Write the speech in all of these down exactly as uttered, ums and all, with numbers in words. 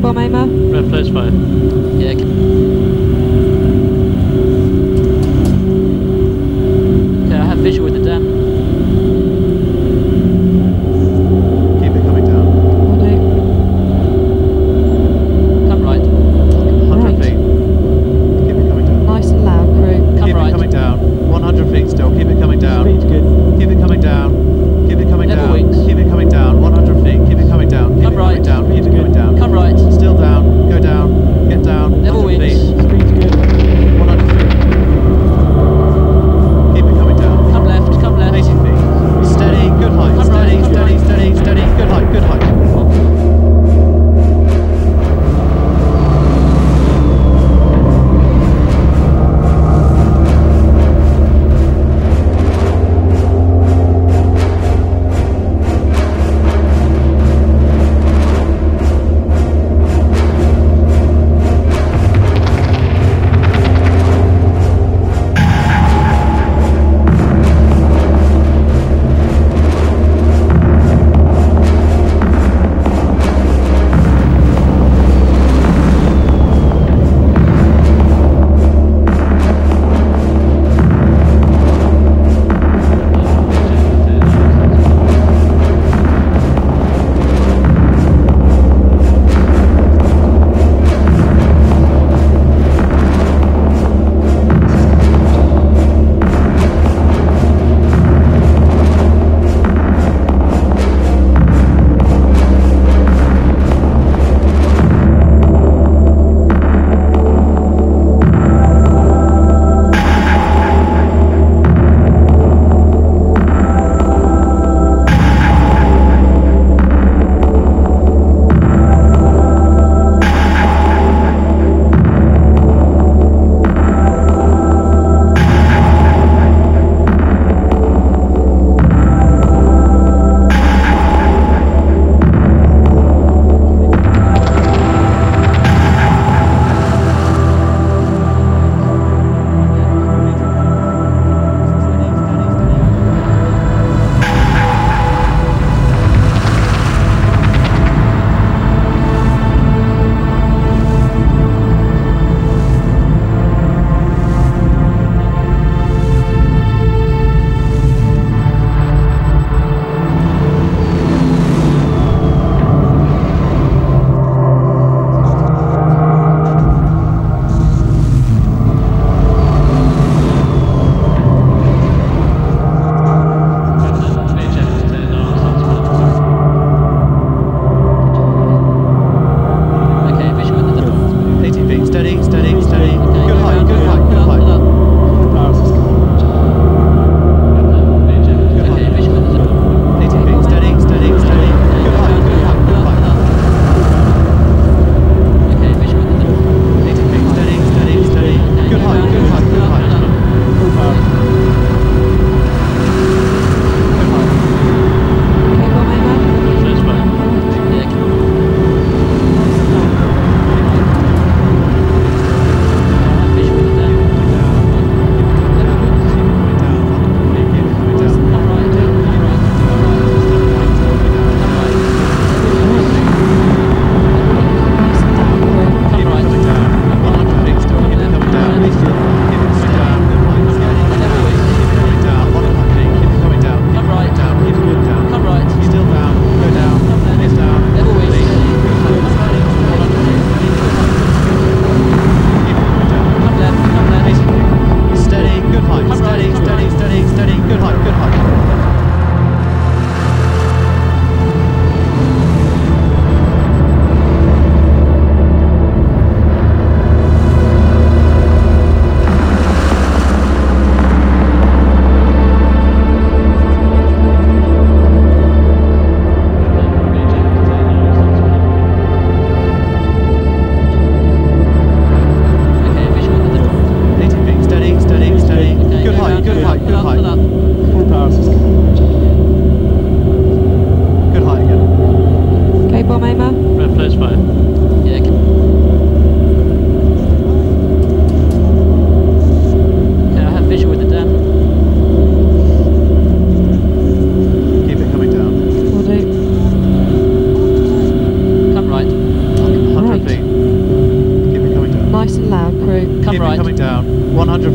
bomb aimer. Red close fire. Yeah. Okay, I have visual with the dam. Keep it coming down. Will do. Come right. one hundred Right. feet. Keep it coming down. Nice and loud, crew. Come Keep right. it coming down. one hundred feet still. Keep it coming down. Speed's good. Keep it coming down. Keep it coming Level down. wings. Keep it coming down. one hundred feet. Keep it coming down. Keep Come it right. coming down. Keep it Speed's coming down. Come right. Still down. Go down. Get down. Level one hundred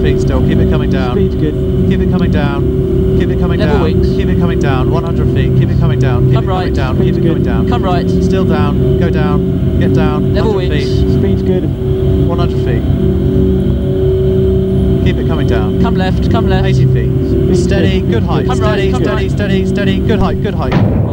feet still. Keep it coming down. Speed's good. Keep it coming down. Keep it coming Level down. wings. Keep it coming down. one hundred feet. Keep it coming down. Keep Come it coming right. down. Keep Speed's it good. coming down. Come right. Still down. Go down. Get down. Level one hundred wings. feet. Speed's good. one hundred feet. Keep it coming down. Come left. Come left. eighty feet. Speed's Steady. good. Good height. Come right, Steady. come Steady. right. Steady. Steady. Good height. Good height.